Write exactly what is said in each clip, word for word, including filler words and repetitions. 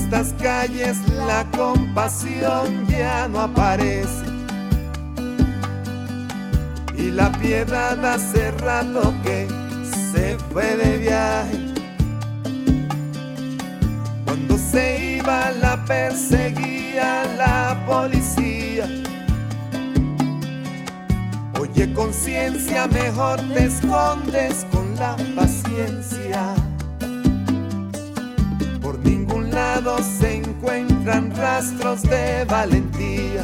estas calles la compasión ya no aparece, y la piedad hace rato que se fue de viaje. Cuando se iba la perseguía la policía. Oye, conciencia, mejor te escondes con la paciencia. Por ningún lado se encuentran rastros de valentía.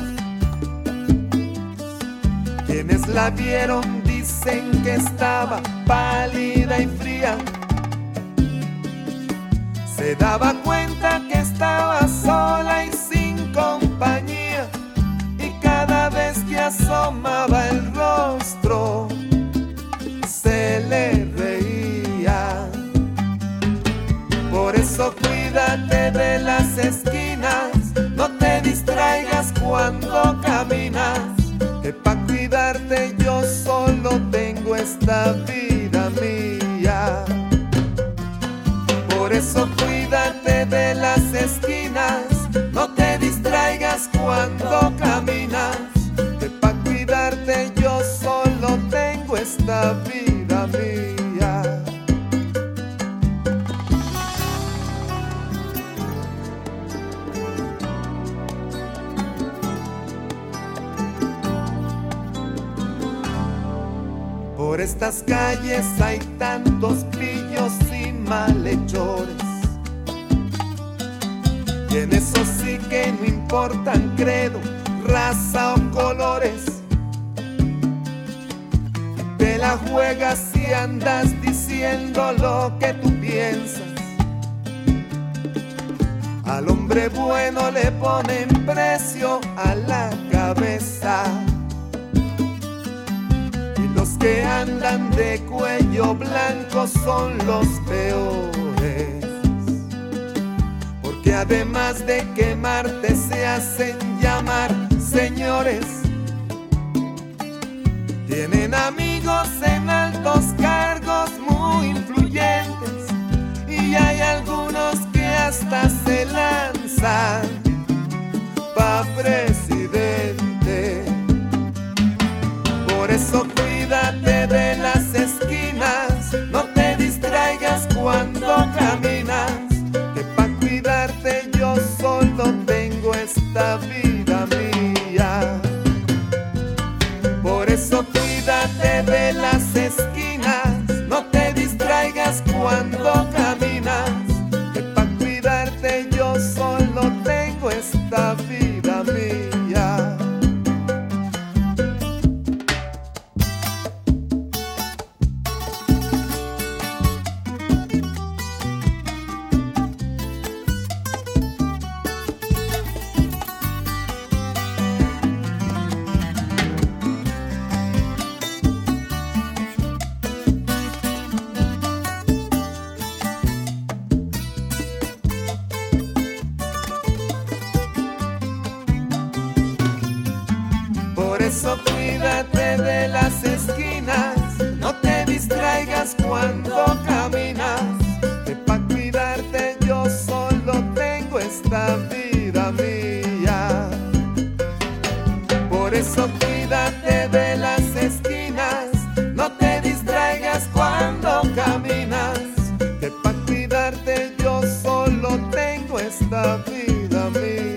Quienes la vieron dicen que estaba pálida y fría. Se daba cuenta que estaba sola y sin compañía, y cada vez que asomaba el rostro se le reía. Por eso cuídate de las esquinas, no te distraigas cuando caminas, que pa' cuidarte yo solo tengo esta vida mía. Por eso cuídate de las esquinas, no te distraigas cuando caminas, que pa' cuidarte yo solo tengo esta vida mía. Por estas calles hay tantos pillos y malhechores, y en eso sí que no importan credo, raza o colores. Te la juegas si andas diciendo lo que tú piensas. Al hombre bueno le ponen precio a la cabeza, los que andan de cuello blanco son los peores, porque además de quemarte se hacen llamar señores. Tienen amigos en altos cargos muy influyentes, y hay algunos que hasta se lanzan pa' presidente. Por eso cuídate de las esquinas, no te distraigas cuando caminas, que pa' cuidarte yo solo tengo esta vida mía. Por eso cuídate de las esquinas, no te distraigas cuando caminas, que pa' cuidarte yo solo tengo esta vida mía. Por eso cuídate de las esquinas, no te distraigas cuando caminas, que pa' cuidarte yo solo tengo esta vida mía. Por eso cuídate de las esquinas, no te distraigas cuando caminas, que pa' cuidarte yo solo tengo esta vida mía.